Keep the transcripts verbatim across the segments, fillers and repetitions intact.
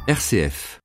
R C F.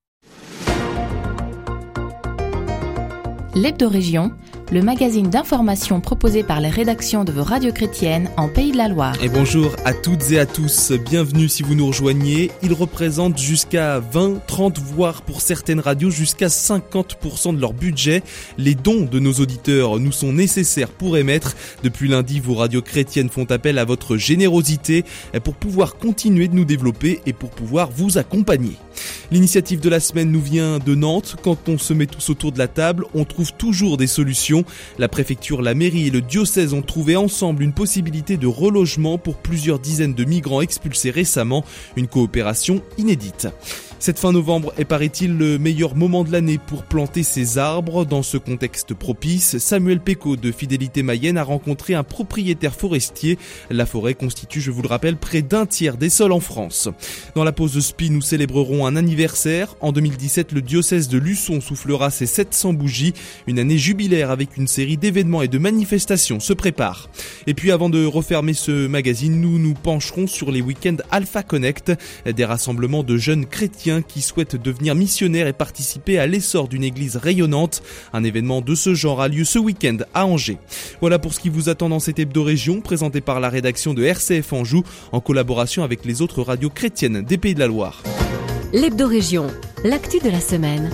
L'Hebdo-Région, le magazine d'information proposé par les rédactions de vos radios chrétiennes en Pays de la Loire. Et bonjour à toutes et à tous, bienvenue si vous nous rejoignez. Il représente jusqu'à vingt, trente, voire pour certaines radios jusqu'à cinquante pour cent de leur budget. Les dons de nos auditeurs nous sont nécessaires pour émettre. Depuis lundi, vos radios chrétiennes font appel à votre générosité pour pouvoir continuer de nous développer et pour pouvoir vous accompagner. L'initiative de la semaine nous vient de Nantes. Quand on se met tous autour de la table, on trouve toujours des solutions. La préfecture, la mairie et le diocèse ont trouvé ensemble une possibilité de relogement pour plusieurs dizaines de migrants expulsés récemment. Une coopération inédite. Cette fin novembre est, paraît-il, le meilleur moment de l'année pour planter ses arbres. Dans ce contexte propice, Samuel Pécaud de Fidélité Mayenne a rencontré un propriétaire forestier. La forêt constitue, je vous le rappelle, près d'un tiers des sols en France. Dans la pause spi, nous célébrerons un anniversaire. En deux mille dix-sept, le diocèse de Luçon soufflera ses sept cents bougies. Une année jubilaire avec une série d'événements et de manifestations se prépare. Et puis avant de refermer ce magazine, nous nous pencherons sur les week-ends Alpha Connect, des rassemblements de jeunes chrétiens qui souhaitent devenir missionnaires et participer à l'essor d'une église rayonnante. Un événement de ce genre a lieu ce week-end à Angers. Voilà pour ce qui vous attend dans cette Hebdo-Région, présentée par la rédaction de R C F Anjou, en collaboration avec les autres radios chrétiennes des Pays de la Loire. L'Hebdo-Région, l'actu de la semaine.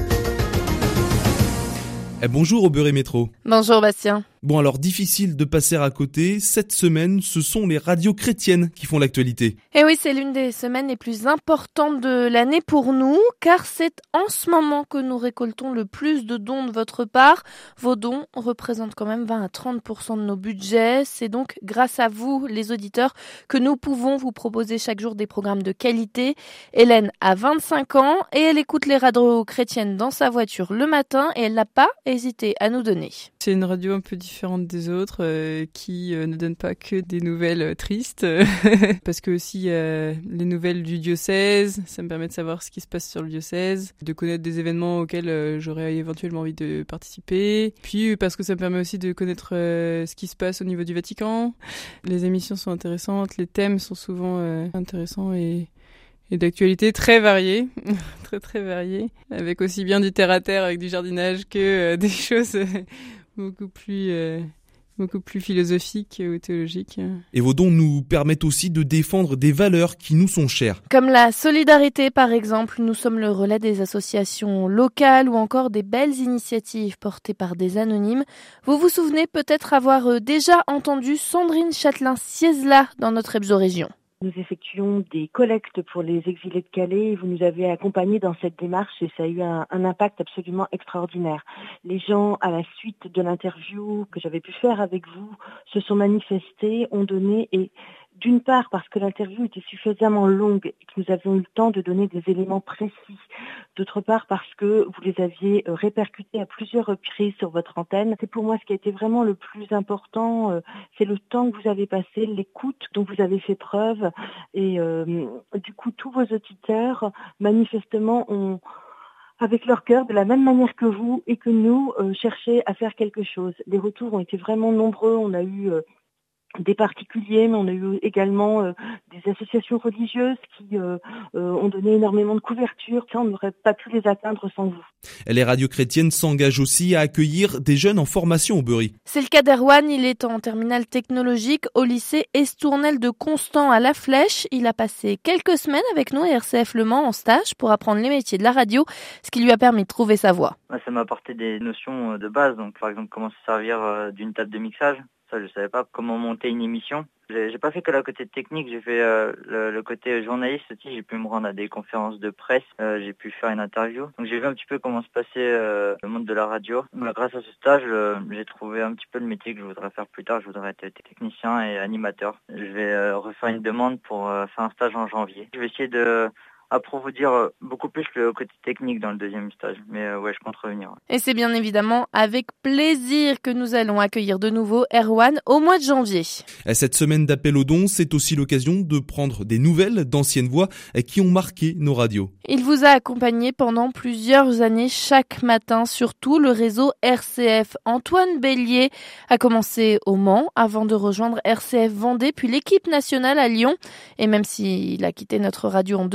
Eh, bonjour au Beurre Métro. Bonjour Bastien. Bon alors, difficile de passer à côté, cette semaine, ce sont les radios chrétiennes qui font l'actualité. Et oui, c'est l'une des semaines les plus importantes de l'année pour nous, car c'est en ce moment que nous récoltons le plus de dons de votre part. Vos dons représentent quand même vingt à trente pour cent de nos budgets. C'est donc grâce à vous, les auditeurs, que nous pouvons vous proposer chaque jour des programmes de qualité. Hélène a vingt-cinq ans et elle écoute les radios chrétiennes dans sa voiture le matin et elle n'a pas hésité à nous donner. C'est une radio un peu différente des autres, euh, qui euh, ne donne pas que des nouvelles euh, tristes, parce que aussi euh, les nouvelles du diocèse, ça me permet de savoir ce qui se passe sur le diocèse, de connaître des événements auxquels euh, j'aurais éventuellement envie de participer, puis parce que ça me permet aussi de connaître euh, ce qui se passe au niveau du Vatican. Les émissions sont intéressantes, les thèmes sont souvent euh, intéressants et et d'actualité très variée, très très variée, avec aussi bien du terre-à-terre avec du jardinage que euh, des choses euh, beaucoup plus euh, beaucoup plus philosophiques ou théologiques. Et vos dons nous permettent aussi de défendre des valeurs qui nous sont chères. Comme la solidarité par exemple, nous sommes le relais des associations locales ou encore des belles initiatives portées par des anonymes. Vous vous souvenez peut-être avoir déjà entendu Sandrine Châtelain-Siezla dans notre Hebdo-Région. Nous effectuons des collectes pour les exilés de Calais et vous nous avez accompagnés dans cette démarche et ça a eu un, un impact absolument extraordinaire. Les gens, à la suite de l'interview que j'avais pu faire avec vous, se sont manifestés, ont donné et d'une part parce que l'interview était suffisamment longue et que nous avions eu le temps de donner des éléments précis. D'autre part parce que vous les aviez répercutés à plusieurs reprises sur votre antenne. C'est pour moi ce qui a été vraiment le plus important, c'est le temps que vous avez passé, l'écoute dont vous avez fait preuve. Et euh, du coup, tous vos auditeurs, manifestement, ont avec leur cœur, de la même manière que vous et que nous, euh, cherché à faire quelque chose. Les retours ont été vraiment nombreux. On a eu Euh, des particuliers, mais on a eu également euh, des associations religieuses qui euh, euh, ont donné énormément de couverture. Ça, on n'aurait pas pu les atteindre sans vous. Les radios chrétiennes s'engagent aussi à accueillir des jeunes en formation au Beurre. C'est le cas d'Erwan, il est en terminale technologique au lycée Estournel de Constant à La Flèche. Il a passé quelques semaines avec nous à R C F Le Mans en stage pour apprendre les métiers de la radio, ce qui lui a permis de trouver sa voie. Ça m'a apporté des notions de base, donc par exemple comment se servir d'une table de mixage. Ça, je savais pas comment monter une émission. J'ai, j'ai pas fait que le côté technique, j'ai fait euh, le, le côté journaliste aussi. J'ai pu me rendre à des conférences de presse, euh, j'ai pu faire une interview. Donc j'ai vu un petit peu comment se passait euh, le monde de la radio. Mais grâce à ce stage, euh, j'ai trouvé un petit peu le métier que je voudrais faire plus tard. Je voudrais être technicien et animateur. Je vais euh, refaire une demande pour euh, faire un stage en janvier. Je vais essayer de approfondir beaucoup plus le côté technique dans le deuxième stage. Mais euh, ouais, je compte revenir. Et c'est bien évidemment avec plaisir que nous allons accueillir de nouveau Erwan au mois de janvier. Cette semaine d'appel aux dons, c'est aussi l'occasion de prendre des nouvelles d'anciennes voix qui ont marqué nos radios. Il vous a accompagné pendant plusieurs années chaque matin, surtout le réseau R C F. Antoine Bélier a commencé au Mans avant de rejoindre R C F Vendée, puis l'équipe nationale à Lyon. Et même s'il a quitté notre radio en deux mille quinze,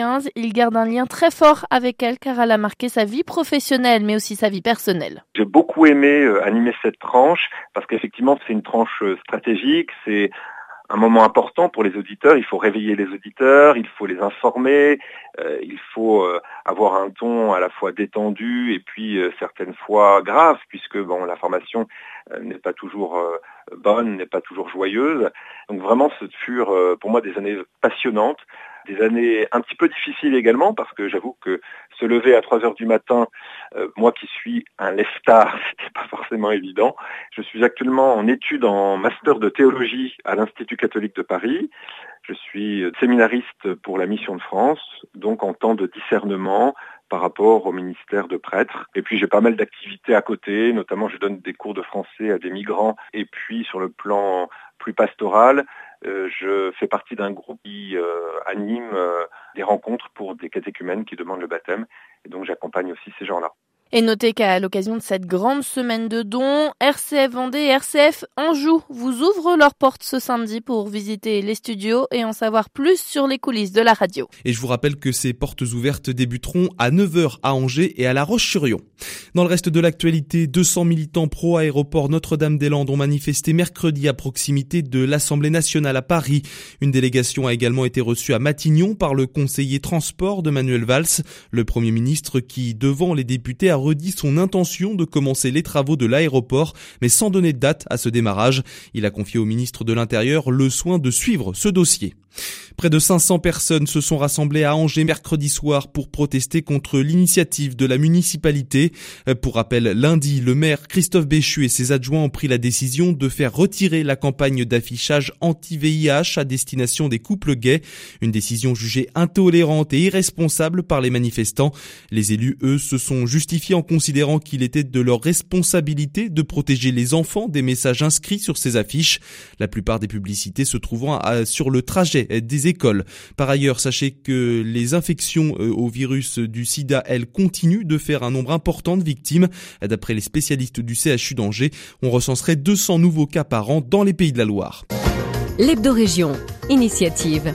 quinze, il garde un lien très fort avec elle car elle a marqué sa vie professionnelle mais aussi sa vie personnelle. J'ai beaucoup aimé euh, animer cette tranche parce qu'effectivement c'est une tranche euh, stratégique, c'est un moment important pour les auditeurs, il faut réveiller les auditeurs, il faut les informer, euh, il faut euh, avoir un ton à la fois détendu et puis euh, certaines fois grave, puisque bon, l'information euh, n'est pas toujours euh, bonne, n'est pas toujours joyeuse. Donc vraiment, ce furent euh, pour moi des années passionnantes, des années un petit peu difficiles également, parce que j'avoue que se lever à trois heures du matin, euh, moi qui suis un lève-tard, c'était pas forcément évident. Je suis actuellement en études en master de théologie à l'Institut catholique de Paris. Je suis séminariste pour la Mission de France, donc en temps de discernement par rapport au ministère de prêtres. Et puis j'ai pas mal d'activités à côté, notamment je donne des cours de français à des migrants. Et puis sur le plan plus pastoral, euh, je fais partie d'un groupe qui euh, anime euh, des rencontres pour des catéchumènes qui demandent le baptême. Et donc j'accompagne aussi ces gens-là. Et notez qu'à l'occasion de cette grande semaine de dons, R C F Vendée et R C F Anjou vous ouvrent leurs portes ce samedi pour visiter les studios et en savoir plus sur les coulisses de la radio. Et je vous rappelle que ces portes ouvertes débuteront à neuf heures à Angers et à La Roche-sur-Yon. Dans le reste de l'actualité, deux cents militants pro-aéroport Notre-Dame-des-Landes ont manifesté mercredi à proximité de l'Assemblée nationale à Paris. Une délégation a également été reçue à Matignon par le conseiller transport de Manuel Valls, le Premier ministre qui, devant les députés, a redit son intention de commencer les travaux de l'aéroport, mais sans donner de date à ce démarrage. Il a confié au ministre de l'Intérieur le soin de suivre ce dossier. Près de cinq cents personnes se sont rassemblées à Angers mercredi soir pour protester contre l'initiative de la municipalité. Pour rappel, lundi, le maire Christophe Béchu et ses adjoints ont pris la décision de faire retirer la campagne d'affichage anti-V I H à destination des couples gays. Une décision jugée intolérante et irresponsable par les manifestants. Les élus, eux, se sont justifiés en considérant qu'il était de leur responsabilité de protéger les enfants des messages inscrits sur ces affiches. La plupart des publicités se trouvant à, sur le trajet des écoles. Par ailleurs, sachez que les infections au virus du sida, elles, continuent de faire un nombre important de victimes. D'après les spécialistes du C H U d'Angers, on recenserait deux cents nouveaux cas par an dans les Pays de la Loire. L'Hebdo-Région, initiative.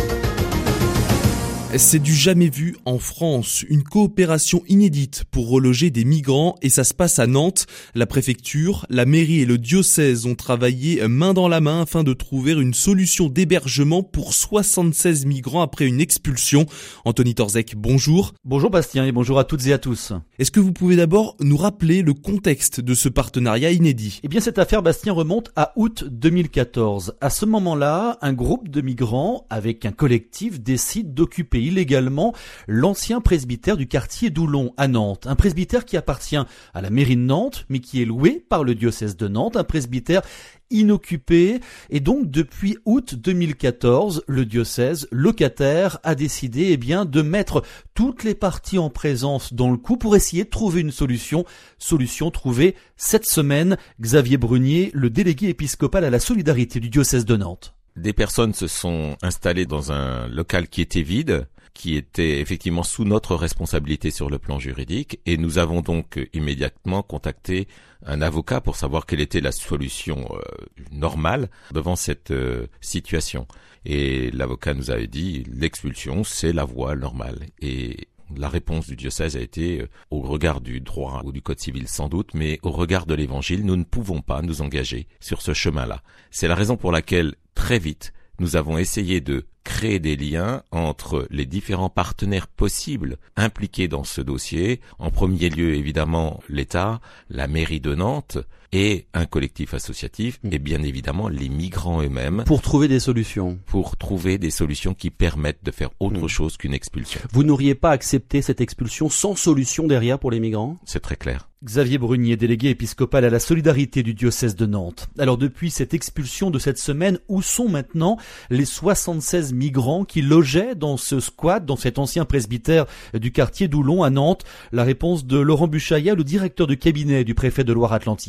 C'est du jamais vu en France, une coopération inédite pour reloger des migrants et ça se passe à Nantes. La préfecture, la mairie et le diocèse ont travaillé main dans la main afin de trouver une solution d'hébergement pour soixante-seize migrants après une expulsion. Anthony Torzek, bonjour. Bonjour Bastien et bonjour à toutes et à tous. Est-ce que vous pouvez d'abord nous rappeler le contexte de ce partenariat inédit ? Eh bien cette affaire, Bastien, remonte à août deux mille quatorze. À ce moment-là, un groupe de migrants avec un collectif décide d'occuper illégalement l'ancien presbytère du quartier d'Oulon à Nantes. Un presbytère qui appartient à la mairie de Nantes, mais qui est loué par le diocèse de Nantes, un presbytère inoccupé. Et donc, depuis août deux mille quatorze, le diocèse locataire a décidé, eh bien, de mettre toutes les parties en présence dans le coup pour essayer de trouver une solution. Solution trouvée cette semaine. Xavier Brunier, le délégué épiscopal à la solidarité du diocèse de Nantes. Des personnes se sont installées dans un local qui était vide, qui était effectivement sous notre responsabilité sur le plan juridique, et nous avons donc immédiatement contacté un avocat pour savoir quelle était la solution euh, normale devant cette euh, situation. Et l'avocat nous avait dit l'expulsion, c'est la voie normale. Et la réponse du diocèse a été, au regard du droit ou du code civil sans doute, mais au regard de l'évangile, nous ne pouvons pas nous engager sur ce chemin-là. C'est la raison pour laquelle, très vite, nous avons essayé de créer des liens entre les différents partenaires possibles impliqués dans ce dossier. En premier lieu, évidemment, l'État, la mairie de Nantes et un collectif associatif, et bien évidemment les migrants eux-mêmes. Pour trouver des solutions. Pour trouver des solutions qui permettent de faire autre mmh. chose qu'une expulsion. Vous n'auriez pas accepté cette expulsion sans solution derrière pour les migrants ? C'est très clair. Xavier Brunier, délégué épiscopal à la solidarité du diocèse de Nantes. Alors depuis cette expulsion de cette semaine, où sont maintenant les soixante-seize migrants qui logeaient dans ce squat, dans cet ancien presbytère du quartier d'Oulon à Nantes? La réponse de Laurent Buchaïa, le directeur du cabinet du préfet de Loire-Atlantique.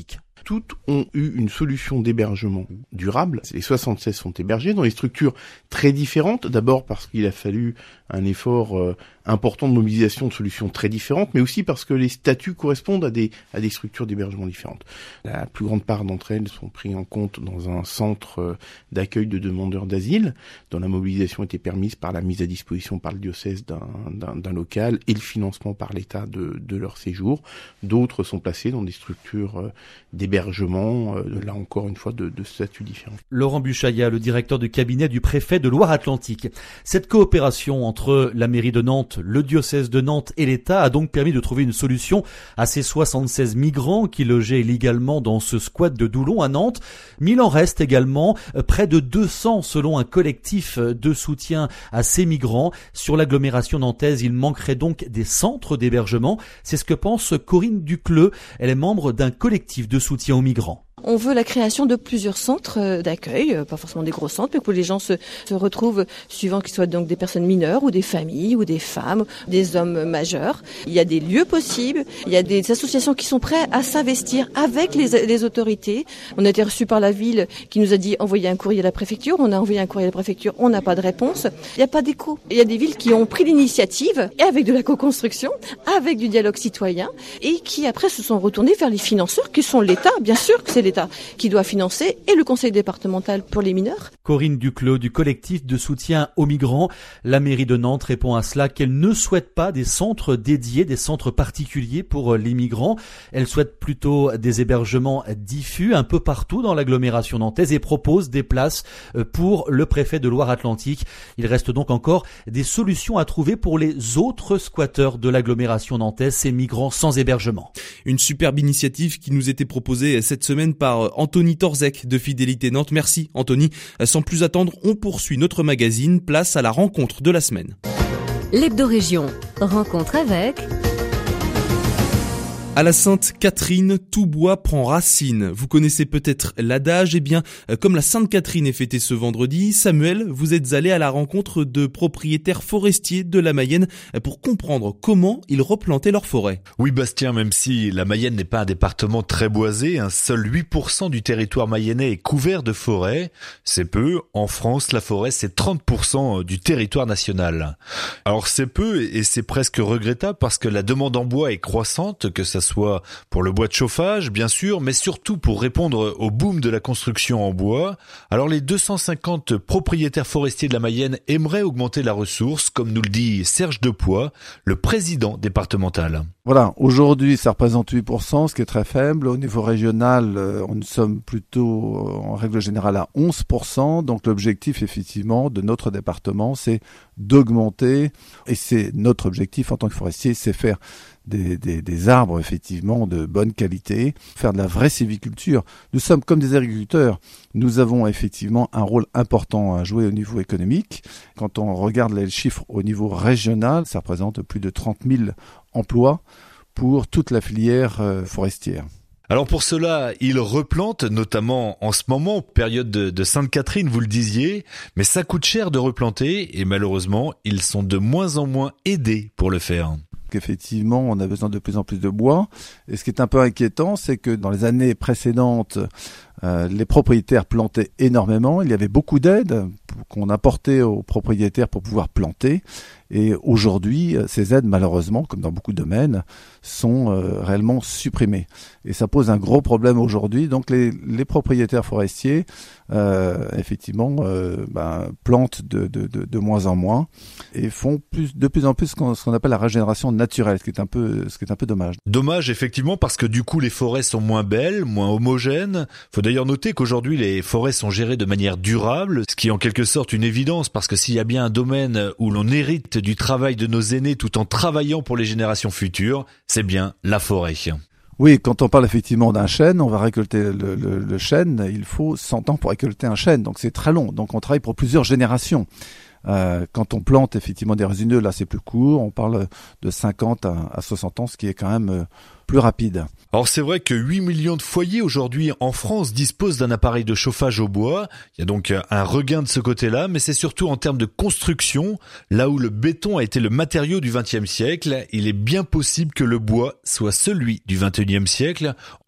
toutes ont eu une solution d'hébergement durable. Les soixante-seize sont hébergés dans des structures très différentes. D'abord parce qu'il a fallu un effort euh, important de mobilisation de solutions très différentes, mais aussi parce que les statuts correspondent à des à des structures d'hébergement différentes. La plus grande part d'entre elles sont prises en compte dans un centre euh, d'accueil de demandeurs d'asile, dont la mobilisation était permise par la mise à disposition par le diocèse d'un, d'un, d'un local et le financement par l'État de, de leur séjour. D'autres sont placés dans des structures euh, d'hébergement, euh, là encore une fois de, de statuts différents. Laurent Buchaya, le directeur du cabinet du préfet de Loire-Atlantique. Cette coopération entre la mairie de Nantes, le diocèse de Nantes et l'État a donc permis de trouver une solution à ces soixante-seize migrants qui logeaient illégalement dans ce squat de Doulon à Nantes. Mais il en reste également près de deux cents selon un collectif de soutien à ces migrants. Sur l'agglomération nantaise, il manquerait donc des centres d'hébergement. C'est ce que pense Corinne Ducleux. Elle est membre d'un collectif de soutien aux migrants. On veut la création de plusieurs centres d'accueil, pas forcément des gros centres, mais que les gens se, se retrouvent suivant qu'ils soient donc des personnes mineures ou des familles ou des femmes, des hommes majeurs. Il y a des lieux possibles, il y a des associations qui sont prêtes à s'investir avec les, les autorités. On a été reçus par la ville qui nous a dit envoyer un courrier à la préfecture. On a envoyé un courrier à la préfecture, on n'a pas de réponse. Il n'y a pas d'écho. Il y a des villes qui ont pris l'initiative et avec de la co-construction, avec du dialogue citoyen et qui après se sont retournés vers les financeurs qui sont l'État, bien sûr que c'est l'État qui doit financer et le conseil départemental pour les mineurs. Corinne Ducleux du collectif de soutien aux migrants. La mairie de Nantes répond à cela qu'elle ne souhaite pas des centres dédiés, des centres particuliers pour les migrants. Elle souhaite plutôt des hébergements diffus un peu partout dans l'agglomération nantaise et propose des places pour le préfet de Loire-Atlantique. Il reste donc encore des solutions à trouver pour les autres squatteurs de l'agglomération nantaise, ces migrants sans hébergement. Une superbe initiative qui nous était proposée cette semaine par Anthony Torzek de Fidélité Nantes. Merci Anthony. Sans plus attendre, on poursuit notre magazine. Place à la rencontre de la semaine. L'Hebdo-Région. Rencontre avec... À la Sainte-Catherine, tout bois prend racine. Vous connaissez peut-être l'adage. Eh bien, comme la Sainte-Catherine est fêtée ce vendredi, Samuel, vous êtes allé à la rencontre de propriétaires forestiers de la Mayenne pour comprendre comment ils replantaient leur forêt. Oui Bastien, même si la Mayenne n'est pas un département très boisé, un seul huit pour cent du territoire mayennais est couvert de forêt. C'est peu. En France, la forêt, c'est trente pour cent du territoire national. Alors c'est peu et c'est presque regrettable parce que la demande en bois est croissante, que ça soit pour le bois de chauffage, bien sûr, mais surtout pour répondre au boom de la construction en bois. Alors les deux cent cinquante propriétaires forestiers de la Mayenne aimeraient augmenter la ressource, comme nous le dit Serge Depoix, le président départemental. Voilà, aujourd'hui ça représente huit pour cent, ce qui est très faible. Au niveau régional, euh, nous sommes plutôt en règle générale à onze pour cent. Donc l'objectif effectivement de notre département, c'est d'augmenter, et c'est notre objectif en tant que forestier, c'est faire Des, des, des arbres effectivement de bonne qualité, faire de la vraie sylviculture. Nous sommes comme des agriculteurs, nous avons effectivement un rôle important à jouer au niveau économique. Quand on regarde les chiffres au niveau régional, ça représente plus de trente mille emplois pour toute la filière euh, forestière. Alors pour cela, ils replantent, notamment en ce moment, période de, de Sainte-Catherine, vous le disiez, mais ça coûte cher de replanter et malheureusement, ils sont de moins en moins aidés pour le faire. Effectivement, on a besoin de plus en plus de bois. Et ce qui est un peu inquiétant, c'est que dans les années précédentes, euh, les propriétaires plantaient énormément. Il y avait beaucoup d'aides qu'on apportait aux propriétaires pour pouvoir planter. Et aujourd'hui, ces aides, malheureusement, comme dans beaucoup de domaines, sont euh, réellement supprimées. Et ça pose un gros problème aujourd'hui. Donc les, les propriétaires forestiers, euh, effectivement, euh, ben, plantent de, de, de, de moins en moins et font plus, de plus en plus ce qu'on, ce qu'on appelle la régénération naturelle, ce qui est un peu, ce qui est un peu dommage. Dommage, effectivement, parce que du coup, les forêts sont moins belles, moins homogènes. Faut d'ailleurs noter qu'aujourd'hui, les forêts sont gérées de manière durable, ce qui est en quelque sorte une évidence, parce que s'il y a bien un domaine où l'on hérite du travail de nos aînés tout en travaillant pour les générations futures, c'est bien la forêt. Oui, quand on parle effectivement d'un chêne, on va récolter le, le, le chêne, il faut cent ans pour récolter un chêne, donc c'est très long, donc on travaille pour plusieurs générations. Euh, quand on plante effectivement des résineux, là c'est plus court, on parle de cinquante à soixante ans, ce qui est quand même euh, plus rapide. Alors c'est vrai que huit millions de foyers aujourd'hui en France disposent d'un appareil de chauffage au bois. Il y a donc un regain de ce côté-là, mais c'est surtout en termes de construction. Là où le béton a été le matériau du vingtième siècle, il est bien possible que le bois soit celui du vingt et unième siècle.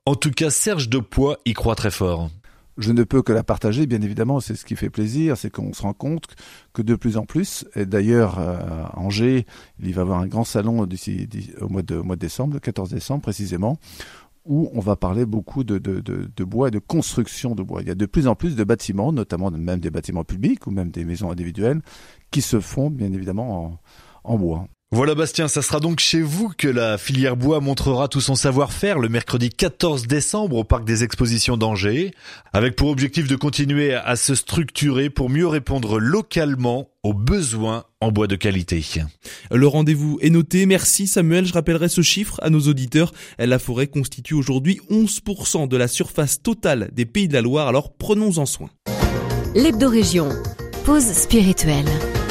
En tout cas, Serge Depoix y croit très fort. Je ne peux que la partager, bien évidemment, c'est ce qui fait plaisir, c'est qu'on se rend compte que de plus en plus, et d'ailleurs à Angers, il va y avoir un grand salon d'ici, d'ici au mois de, au mois de décembre, le quatorze décembre précisément, où on va parler beaucoup de, de, de, de bois et de construction de bois. Il y a de plus en plus de bâtiments, notamment même des bâtiments publics ou même des maisons individuelles, qui se font bien évidemment en, en bois. Voilà Bastien, ça sera donc chez vous que la filière bois montrera tout son savoir-faire le mercredi quatorze décembre au Parc des Expositions d'Angers, avec pour objectif de continuer à se structurer pour mieux répondre localement aux besoins en bois de qualité. Le rendez-vous est noté. Merci Samuel. Je rappellerai ce chiffre à nos auditeurs. La forêt constitue aujourd'hui onze pour cent de la surface totale des Pays de la Loire, alors prenons-en soin. L'Hebdo-Région, pause spirituelle.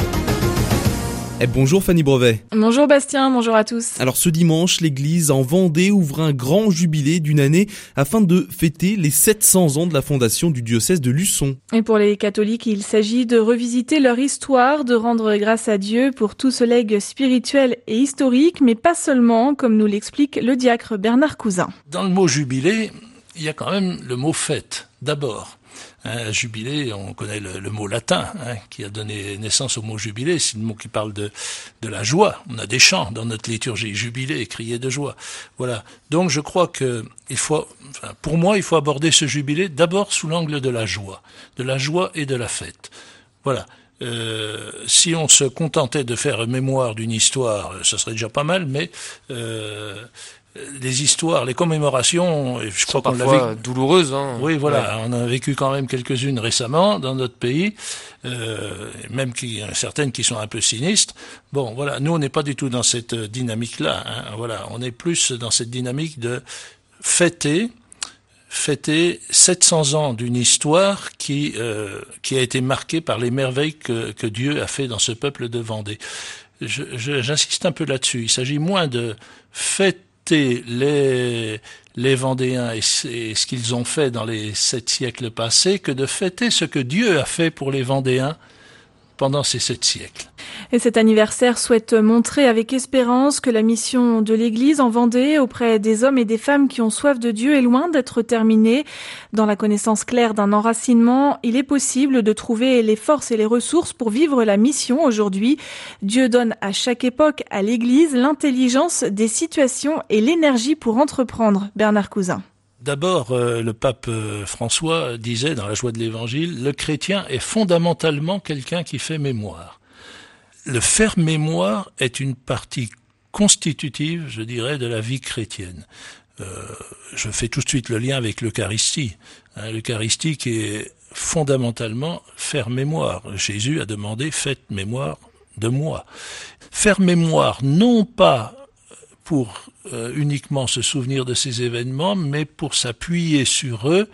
Eh, bonjour Fanny Brevet. Bonjour Bastien, bonjour à tous. Alors ce dimanche, l'église en Vendée ouvre un grand jubilé d'une année afin de fêter les sept cents ans de la fondation du diocèse de Luçon. Et pour les catholiques, il s'agit de revisiter leur histoire, de rendre grâce à Dieu pour tout ce legs spirituel et historique, mais pas seulement, comme nous l'explique le diacre Bernard Cousin. Dans le mot jubilé, il y a quand même le mot fête, d'abord. Un jubilé, on connaît le, le mot latin hein, qui a donné naissance au mot jubilé, c'est le mot qui parle de, de la joie. On a des chants dans notre liturgie, jubilé, crier de joie. Voilà. Donc je crois que il faut, enfin, pour moi, il faut aborder ce jubilé d'abord sous l'angle de la joie, de la joie et de la fête. Voilà. Euh, si on se contentait de faire mémoire d'une histoire, ça serait déjà pas mal, mais euh, les histoires, les commémorations, je crois qu'on l'a vécu douloureuses. Hein. Oui, voilà, ouais. On a vécu quand même quelques-unes récemment dans notre pays, euh, même qui, certaines qui sont un peu sinistres. Bon, voilà, nous on n'est pas du tout dans cette dynamique-là. Hein. Voilà, on est plus dans cette dynamique de fêter, fêter sept cents ans d'une histoire qui euh, qui a été marquée par les merveilles que que Dieu a fait dans ce peuple de Vendée. Je, je, j'insiste un peu là-dessus. Il s'agit moins de fêter les les Vendéens et ce qu'ils ont fait dans les sept siècles passés que de fêter ce que Dieu a fait pour les Vendéens pendant ces sept siècles. Et cet anniversaire souhaite montrer avec espérance que la mission de l'Église en Vendée auprès des hommes et des femmes qui ont soif de Dieu est loin d'être terminée. Dans la connaissance claire d'un enracinement, il est possible de trouver les forces et les ressources pour vivre la mission aujourd'hui. Dieu donne à chaque époque à l'Église l'intelligence des situations et l'énergie pour entreprendre. Bernard Cousin. D'abord, euh, le pape euh, François disait dans la joie de l'Évangile, le chrétien est fondamentalement quelqu'un qui fait mémoire. Le faire mémoire est une partie constitutive, je dirais, de la vie chrétienne. Euh, je fais tout de suite le lien avec l'Eucharistie. Hein, l'Eucharistie qui est fondamentalement faire mémoire. Jésus a demandé « faites mémoire de moi ». Faire mémoire, non pas pour euh, uniquement se souvenir de ces événements, mais pour s'appuyer sur eux,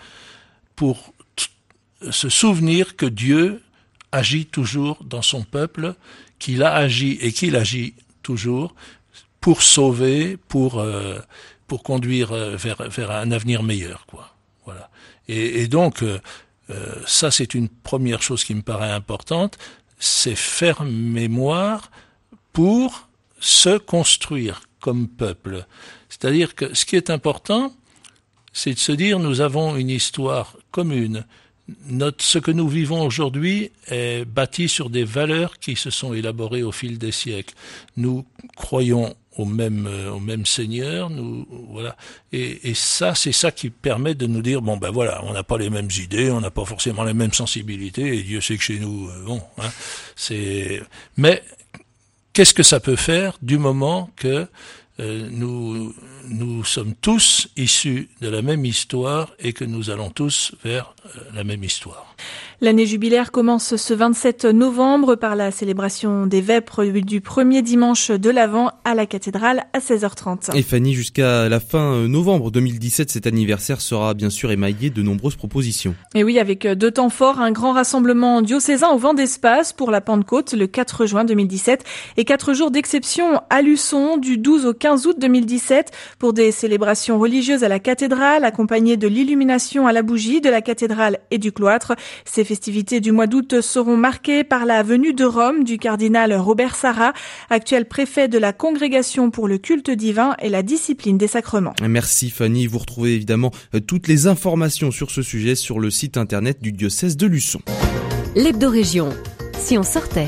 pour t- se souvenir que Dieu agit toujours dans son peuple, qu'il a agi et qu'il agit toujours pour sauver, pour euh, pour conduire vers vers un avenir meilleur, quoi. Voilà. Et, et donc euh, euh, ça c'est une première chose qui me paraît importante, c'est faire mémoire pour se construire comme peuple. C'est-à-dire que ce qui est important, c'est de se dire nous avons une histoire commune. Notre, ce que nous vivons aujourd'hui est bâti sur des valeurs qui se sont élaborées au fil des siècles. Nous croyons au même, euh, au même Seigneur, nous, voilà. Et, et ça, c'est ça qui permet de nous dire, bon ben voilà, on n'a pas les mêmes idées, on n'a pas forcément les mêmes sensibilités, et Dieu sait que chez nous, euh, bon, hein, c'est, mais, qu'est-ce que ça peut faire du moment que euh, nous nous sommes tous issus de la même histoire et que nous allons tous vers euh, la même histoire. L'année jubilaire commence ce vingt-sept novembre par la célébration des vêpres du premier dimanche de l'Avent à la cathédrale à seize heures trente. Et Fanny, jusqu'à la fin novembre deux mille dix-sept, cet anniversaire sera bien sûr émaillé de nombreuses propositions. Et oui, avec deux temps forts, un grand rassemblement diocésain au vent d'espace pour la Pentecôte le quatre juin deux mille dix-sept et quatre jours d'exception à Luçon du douze au quinze août deux mille dix-sept pour des célébrations religieuses à la cathédrale accompagnées de l'illumination à la bougie de la cathédrale et du cloître. Ces festivités du mois d'août seront marquées par la venue de Rome du cardinal Robert Sarra, actuel préfet de la Congrégation pour le culte divin et la discipline des sacrements. Merci Fanny, vous retrouvez évidemment toutes les informations sur ce sujet sur le site internet du diocèse de Luçon. L'Hebdo-Région, si on sortait.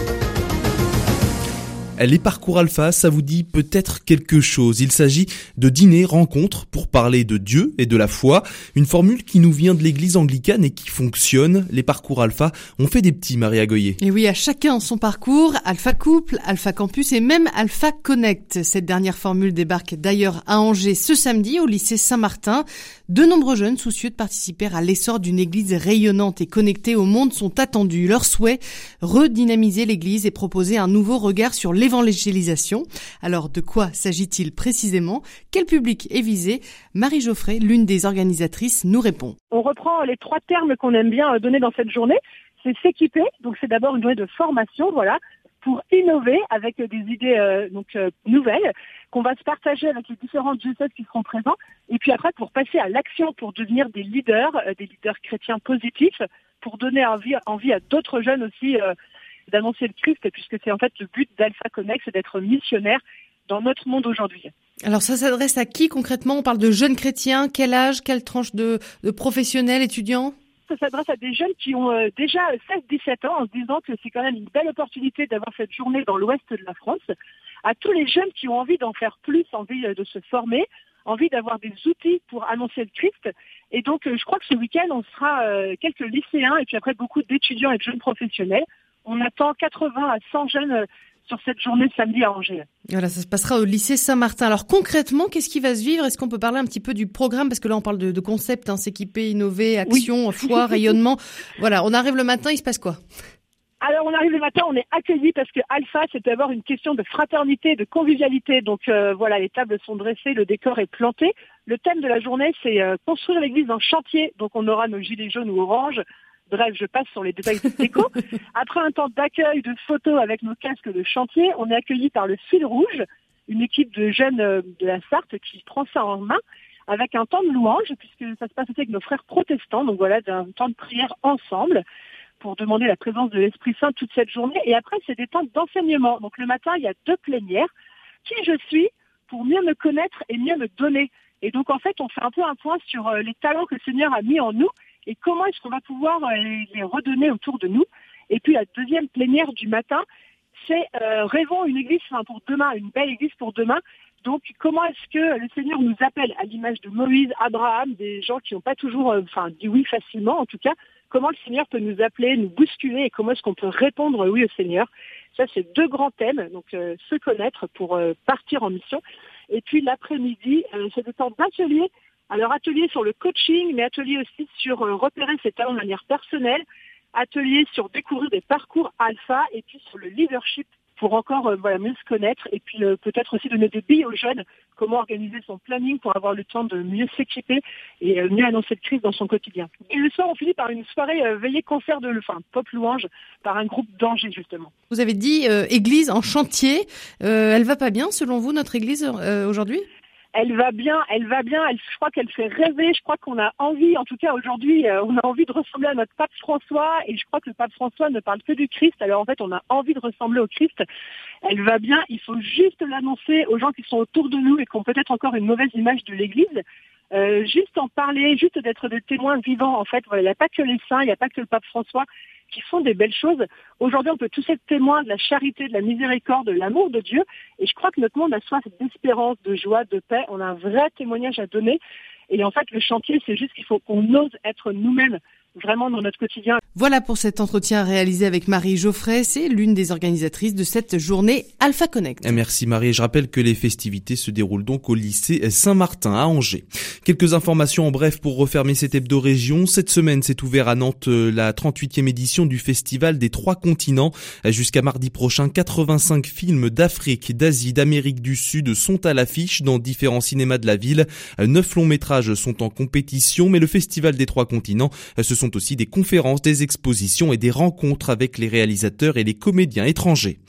Les parcours alpha, ça vous dit peut-être quelque chose. Il s'agit de dîner-rencontres pour parler de Dieu et de la foi. Une formule qui nous vient de l'église anglicane et qui fonctionne. Les parcours alpha ont fait des petits, Maria Goyer. Et oui, à chacun son parcours. Alpha Couple, Alpha Campus et même Alpha Connect. Cette dernière formule débarque d'ailleurs à Angers ce samedi au lycée Saint-Martin. De nombreux jeunes soucieux de participer à l'essor d'une église rayonnante et connectée au monde sont attendus. Leur souhait, redynamiser l'église et proposer un nouveau regard sur l'évangélisation. Alors, de quoi s'agit-il précisément? Quel public est visé? Marie Geoffrey, l'une des organisatrices, nous répond. On reprend les trois termes qu'on aime bien donner dans cette journée. C'est s'équiper, donc c'est d'abord une journée de formation, voilà, pour innover avec des idées euh, donc euh, nouvelles qu'on va se partager avec les différents diocèses qui seront présents, et puis après pour passer à l'action, pour devenir des leaders, euh, des leaders chrétiens positifs, pour donner envie, envie à d'autres jeunes aussi euh, d'annoncer le Christ, puisque c'est en fait le but d'Alpha Connect, c'est d'être missionnaire dans notre monde aujourd'hui. Alors ça s'adresse à qui concrètement? On parle de jeunes chrétiens, quel âge, quelle tranche de, de professionnels, étudiants? Ça s'adresse à des jeunes qui ont euh, déjà seize dix-sept ans, en se disant que c'est quand même une belle opportunité d'avoir cette journée dans l'ouest de la France. À tous les jeunes qui ont envie d'en faire plus, envie de se former, envie d'avoir des outils pour annoncer le Christ. Et donc, euh, je crois que ce week-end, on sera euh, quelques lycéens et puis après beaucoup d'étudiants et de jeunes professionnels. On attend quatre-vingts à cent jeunes euh, sur cette journée samedi à Angers. Voilà, ça se passera au lycée Saint-Martin. Alors concrètement, qu'est-ce qui va se vivre? Est-ce qu'on peut parler un petit peu du programme? Parce que là, on parle de, de concept, hein, s'équiper, innover, action, oui. foi, rayonnement. Voilà, on arrive le matin, il se passe quoi? Alors, on arrive le matin, on est accueillis parce que Alpha, c'est d'abord une question de fraternité, de convivialité. Donc euh, voilà, les tables sont dressées, le décor est planté. Le thème de la journée, c'est euh, construire l'église en chantier. Donc on aura nos gilets jaunes ou oranges. Bref, je passe sur les détails de déco. Après un temps d'accueil, de photos avec nos casques de chantier, on est accueillis par le Fil Rouge, une équipe de jeunes de la Sarthe qui prend ça en main, avec un temps de louange, puisque ça se passe aussi avec nos frères protestants. Donc voilà, un temps de prière ensemble pour demander la présence de l'Esprit Saint toute cette journée. Et après, c'est des temps d'enseignement. Donc le matin, il y a deux plénières. Qui je suis pour mieux me connaître et mieux me donner. Et donc en fait, on fait un peu un point sur les talents que le Seigneur a mis en nous et comment est-ce qu'on va pouvoir les redonner autour de nous. Et puis la deuxième plénière du matin, c'est euh, rêvons une église enfin, pour demain, une belle église pour demain. Donc comment est-ce que le Seigneur nous appelle à l'image de Moïse, Abraham, des gens qui n'ont pas toujours euh, enfin, dit oui facilement en tout cas. Comment le Seigneur peut nous appeler, nous bousculer et comment est-ce qu'on peut répondre oui au Seigneur. Ça, c'est deux grands thèmes, donc euh, se connaître pour euh, partir en mission. Et puis l'après-midi, euh, c'est des temps d'atelier. Alors atelier sur le coaching, mais atelier aussi sur euh, repérer ses talents de manière personnelle, atelier sur découvrir des parcours alpha et puis sur le leadership pour encore euh, voilà, mieux se connaître et puis euh, peut-être aussi donner des billes aux jeunes, comment organiser son planning pour avoir le temps de mieux s'équiper et euh, mieux annoncer le Christ dans son quotidien. Et le soir, on finit par une soirée euh, veillée concert de enfin, pop louange par un groupe d'Angers justement. Vous avez dit euh, église en chantier, euh, elle va pas bien selon vous notre église euh, aujourd'hui ? Elle va bien, elle va bien, elle, je crois qu'elle fait rêver, je crois qu'on a envie, en tout cas aujourd'hui, euh, on a envie de ressembler à notre pape François et je crois que le pape François ne parle que du Christ, alors en fait on a envie de ressembler au Christ. Elle va bien, il faut juste l'annoncer aux gens qui sont autour de nous et qui ont peut-être encore une mauvaise image de l'Église. Euh, juste en parler, juste d'être des témoins vivants en fait. Voilà, il n'y a pas que les saints, il n'y a pas que le pape François qui font des belles choses. Aujourd'hui, on peut tous être témoins de la charité, de la miséricorde, de l'amour de Dieu. Et je crois que notre monde a soif d'espérance, de joie, de paix. On a un vrai témoignage à donner. Et en fait, le chantier, c'est juste qu'il faut qu'on ose être nous-mêmes vraiment dans notre quotidien. Voilà pour cet entretien réalisé avec Marie Geoffrey. C'est l'une des organisatrices de cette journée Alpha Connect. Merci Marie. Je rappelle que les festivités se déroulent donc au lycée Saint-Martin à Angers. Quelques informations en bref pour refermer cette hebdo-région. Cette semaine s'est ouvert à Nantes la trente-huitième édition du Festival des Trois Continents. Jusqu'à mardi prochain, quatre-vingt-cinq films d'Afrique, d'Asie, d'Amérique du Sud sont à l'affiche dans différents cinémas de la ville. Neuf longs métrages sont en compétition, mais le Festival des Trois Continents, ce sont aussi des conférences, des expositions et des rencontres avec les réalisateurs et les comédiens étrangers.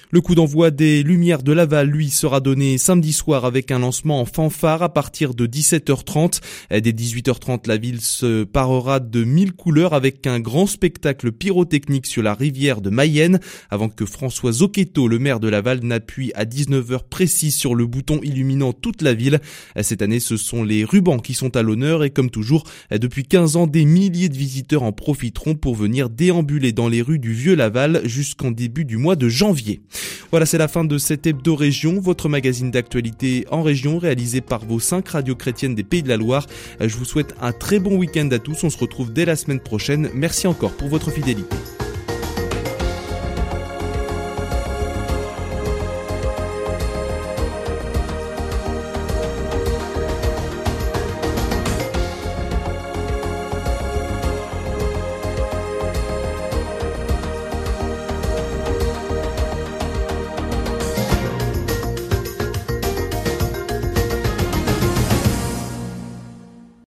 Le coup d'envoi des Lumières de Laval, lui, sera donné samedi soir avec un lancement en fanfare à partir de dix-sept heures trente. Dès dix-huit heures trente, la ville se parera de mille couleurs avec un grand spectacle pyrotechnique sur la rivière de Mayenne, avant que François Zocchetto, le maire de Laval, n'appuie à dix-neuf heures précises sur le bouton illuminant toute la ville. Cette année, ce sont les rubans qui sont à l'honneur et comme toujours, depuis quinze ans, des milliers de visiteurs en profiteront pour venir déambuler dans les rues du Vieux-Laval jusqu'en début du mois de janvier. Voilà, c'est la fin de cette Hebdo Région, votre magazine d'actualité en région réalisé par vos cinq radios chrétiennes des Pays de la Loire. Je vous souhaite un très bon week-end à tous. On se retrouve dès la semaine prochaine. Merci encore pour votre fidélité.